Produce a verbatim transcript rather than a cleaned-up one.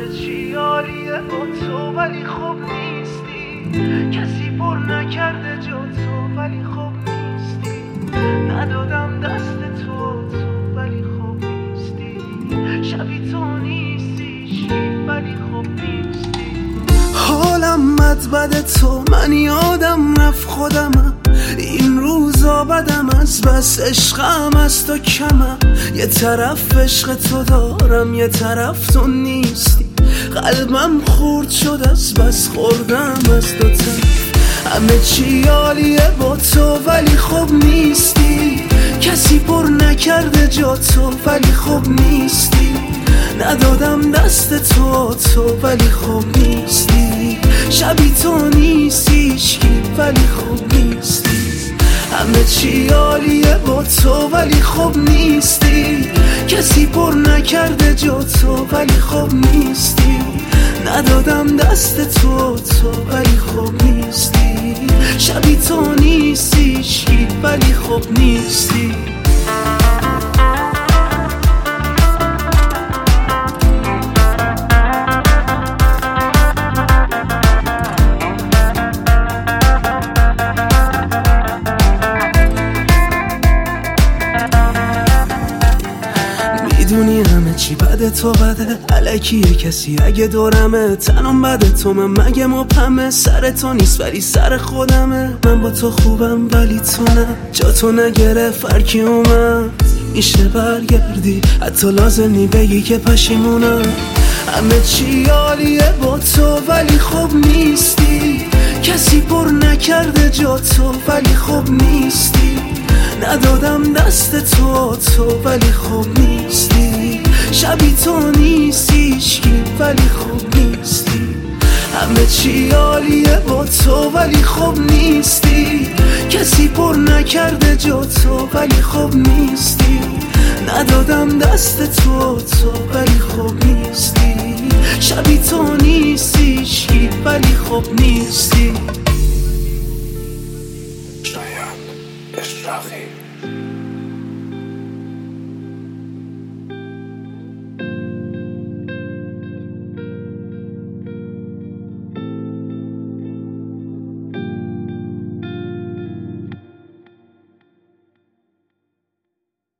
همه چی عالیه با تو ولی خوب نیستی، کسی پر نکرده جا تو ولی خوب نیستی، ندادم دست تو تو ولی خوب نیستی، شبی تو نیستی ولی خوب نیستی. حالم بد بد تو، من یادم رفت خودمم، این روزا بدم از بس عشقم از تو کمم، یه طرف عشق تو دارم یه طرف تو نیستی، قلبم خورد شد از بس خوردم از دو طرف، همه چی عالیه با تو ولی خوب نیستی، کسی پر نکرده جا تو ولی خوب نیستی، ندادم دست تو تو ولی خوب نیستی، شبی تو نیستی هیچکی ولی خوب نیستی، همه چی عالیه با تو ولی خوب نیستی، کسی پر نکرده جا تو ولی خوب نیستی، ندادم دست تو تو ولی خوب نیستی، شبی تو نیستی هیچکی ولی خوب نیستی. میدونی همه چی بده تو بده، الکیه کسی اگه دورمه، تنم بده تو من مگه مبهمه، سر تو نیست ولی سر خودمه، من با تو خوبم ولی تو نه، جا تو نگره فرکی اومد، میشه برگردی حتی لازم نی بگی که پشیمونم، همه چی عالیه با تو ولی خوب نیستی، کسی پر نکرده جا تو ولی خوب نیستی، ندادم دست تو تو ولی خوب نیستی، شبی تو نیستی هیچکی ولی خوب نیستی، همه چی عالیه با تو ولی خوب نیستی، کسی پر نکرده جا تو ولی خوب نیستی، ندادم دست تو تو ولی خوب نیستی، شبی تو نیستی هیچکی ولی خوب نیستی. شاید اشراقی